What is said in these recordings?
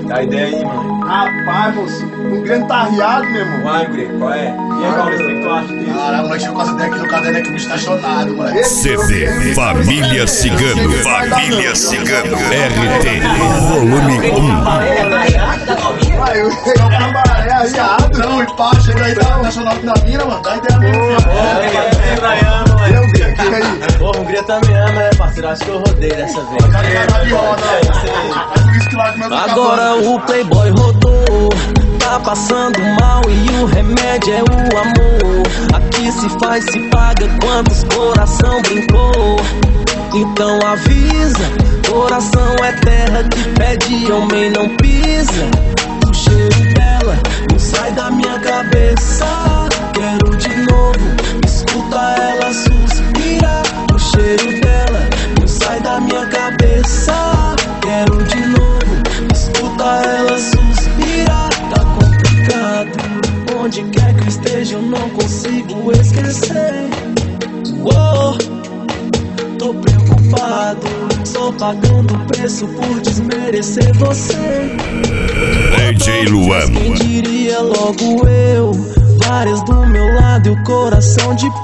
Dá ideia aí, mano. Rapaz, moço, o Grêmio tá arriado, meu irmão. Vai, Grêmio, qual é? E aí, Paulo, o que tu acha disso? Caralho, moleque, chegou com essa ideia aqui no caderno que o bicho tá chonado, moleque. CD Família Cigano. Família Cigano. RT Volume 1. Vai, o cabaré arriado. Não, e pá, chega aí, tá chonado na mina, mano. Dá ideia mesmo. E o Grêmio, fica aí. Porra, o Grêmio também ama, né, parceiro? Acho que eu rodei dessa vez. Agora o playboy rodou, tá passando mal e o remédio é o amor. Aqui se faz, se paga, quantos coração brincou. Então avisa, coração é terra que pede, homem não pisa. O cheiro dela não sai da minha cabeça. Quero de novo, escuta ela suspira. O cheiro dela não sai da minha cabeça. Quero de novo, escuta ela suspira. Tá complicado, onde quer que eu esteja eu não consigo esquecer. Uou, tô preocupado, só pagando preço por desmerecer você. DJ Luan. Quem diria logo eu, várias do meu lado e o coração de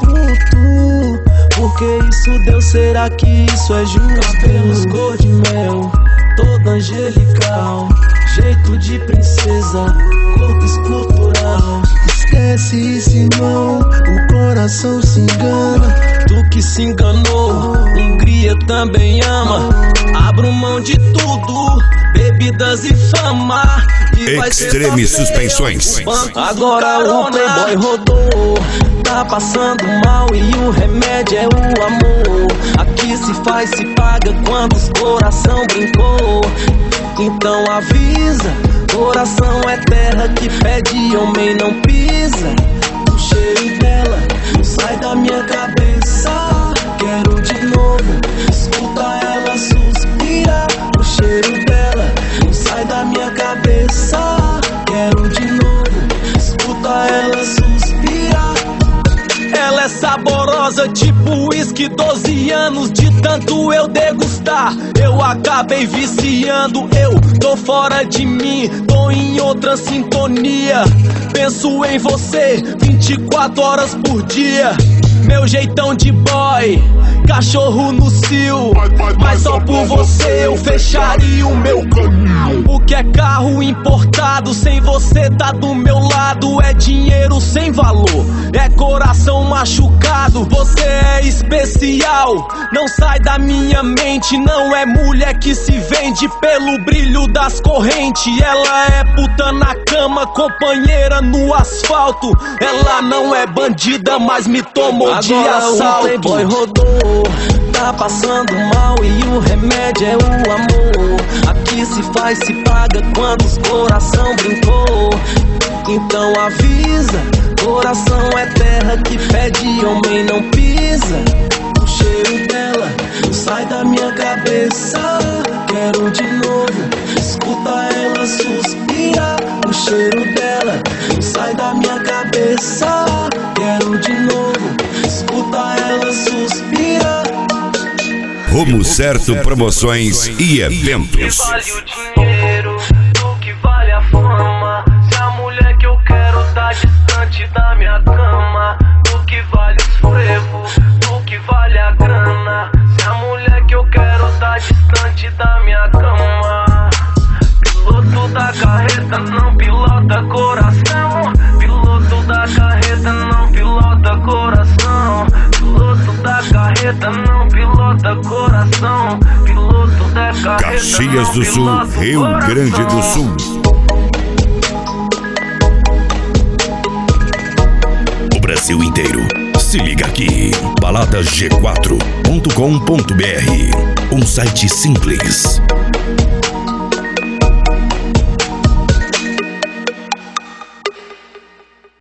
puto. Por que isso deu? Será que isso é justo? Pelos cor de mel, toda angelical, jeito de princesa, corpo escultural. Esquece isso, irmão, o coração se engana. Tu que se enganou, Hungria também ama. Abro mão de tudo, bebidas e fama. Extreme Suspensões. Agora o playboy rodou, tá passando mal e o remédio é o amor. Aqui se faz, se paga, quantos coração brincou. Então avisa, coração é terra que pede, homem não pisa. O cheiro dela não sai da minha cabeça. Quero de novo, escuta ela suspira. O cheiro dela não sai da minha cabeça. Quero de novo, escuta ela suspira. Ela é saborosa, tipo uísque, 12 anos de tanto eu degustar. Eu acabei viciando, eu tô fora de mim, tô em outra sintonia. Penso em você 24 horas por dia. Meu jeitão de boy, cachorro no cio. Mas só por você eu fecharia o meu caminho. O que é carro importado, sem você tá do meu lado. É dinheiro sem valor, é coração machucado. Você é especial, não sai da minha mente. Não é mulher que se vende pelo brilho das correntes. Ela é puta na cama, companheira no asfalto. Ela não é bandida, mas me tomou de assalto. O playboy rodou, tá passando mal e o remédio é o amor. Aqui se faz, se paga, quantos coração brincou. Então avisa, coração é terra que pede, homem não pisa. O cheiro dela não sai da minha cabeça. Quero de novo, escuta ela suspira. O cheiro dela não sai da minha cabeça. Quero de novo, escuta ela suspira. Rumo Certo Promoções e Eventos. Do que vale o dinheiro, do que vale a fama. Se a mulher que eu quero tá distante da minha cama. Do que vale os frevos, do que vale a grana. Se a mulher que eu quero tá distante da minha cama. Piloto da carreta não pilota coração. Piloto da carreta não pilota coração. Piloto da carreta não pilota coração. Piloto da carreta Caxias do Sul, Rio Grande do Sul. O Brasil inteiro. Se liga aqui. baladasg4.com.br. Um site simples.